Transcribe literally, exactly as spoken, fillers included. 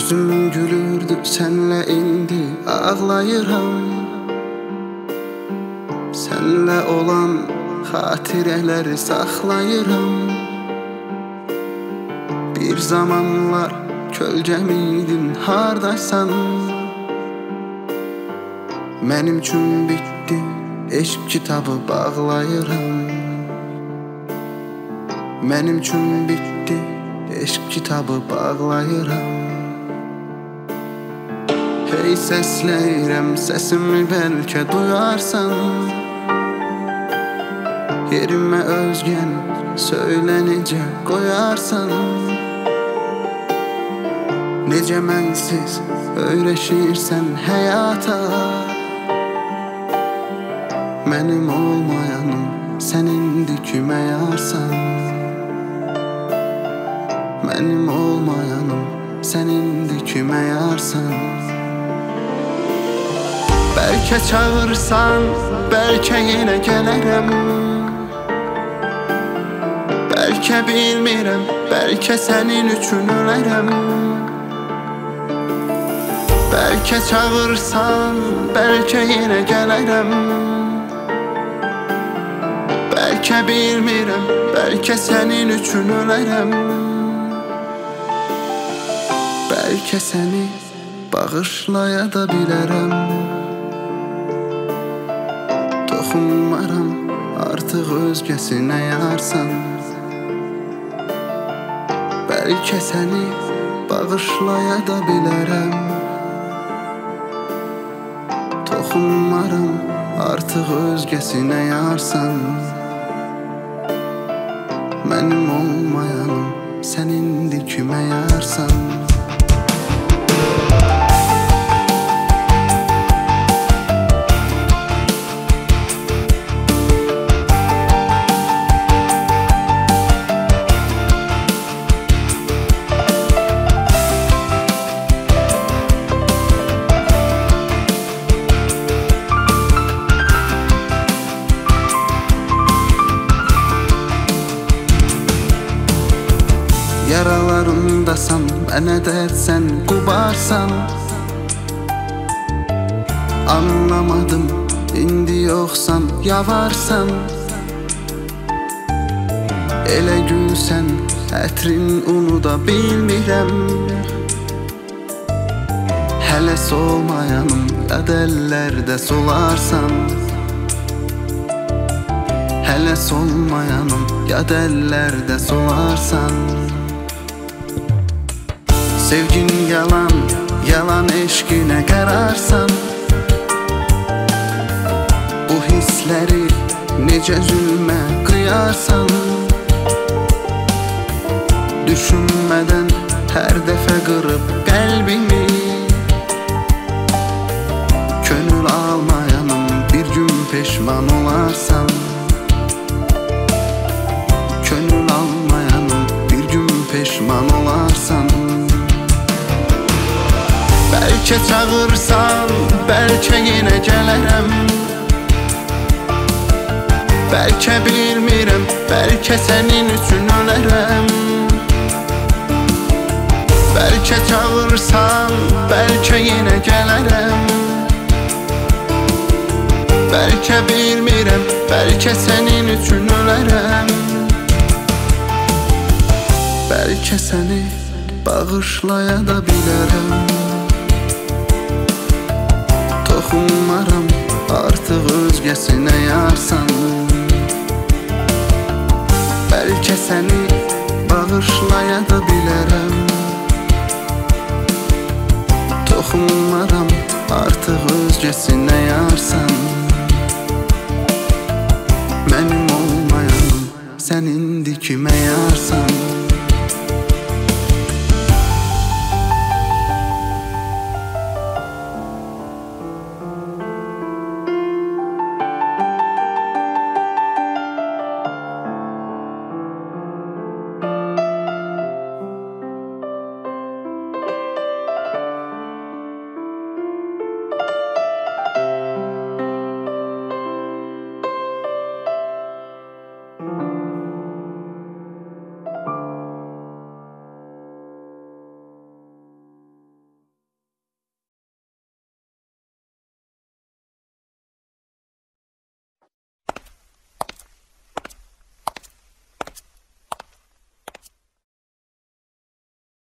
Yüzüm gülürdü senle, indi ağlayıram. Senle olan xatirələri saxlayıram. Bir zamanlar kölgəmiydin, hardaysan? Mənim üçün bitdi, eşq kitabı bağlayıram. Mənim üçün bitdi, eşq kitabı bağlayıram. Hey səsləyirəm, səsimi bəlkə duyarsan. Yerimə özgən söylə, necə qoyarsan? Necə mənsiz öyrəşirsən həyata? Mənim olmayanım sən indi kimə yarsan? Mənim olmayanım sən indi kimə yarsan? Bəlkə çağırsan, bəlkə yenə gələrəm. Bəlkə bilmirəm, bəlkə sənin üçün ölərəm. Bəlkə çağırsan, bəlkə yenə gələrəm. Bəlkə bilmirəm, bəlkə sənin üçün ölərəm. Bəlkə səni bağışlaya da bilərəm. Toxunmaram artıq özgəsinə yarsan. Bəlkə səni bağışlaya da bilərəm. Toxunmaram artıq özgəsinə yarsan. Mənim olmayanım sən indi kimə yarsan? Yaralarımdasan, mənə dərsən, qubarsan. Anlamadım, indi yoxsan, yavarsan. Elə gülsən, ətrin unuda bilmirəm. Hələ solmayanım, yad əllərdə solarsan. Hələ solmayanım, yad əllərdə solarsan. Sevgin yalan, yalan eşqinə qərarsan. Bu hissləri necə zülmə qıyarsan? Düşünmədən hər dəfə qırıb qəlbimi. Könül almayanım, bir gün peşman olarsan. Könül almayanım, bir gün peşman olarsan. Bəlkə çağırsan, bəlkə yenə gələrəm. Bəlkə bilmirəm, bəlkə sənin üçün ölərəm. Bəlkə çağırsan, bəlkə yenə gələrəm. Bəlkə bilmirəm, bəlkə sənin üçün ölərəm. Bəlkə səni bağışlaya da bilərəm. Toxunmaram artıq özgəsinə yarsan. Bəlkə səni bağışlaya da bilərəm. Toxunmaram artıq özgəsinə yarsan. Mənim olmayanım sən indi kimə yarsan?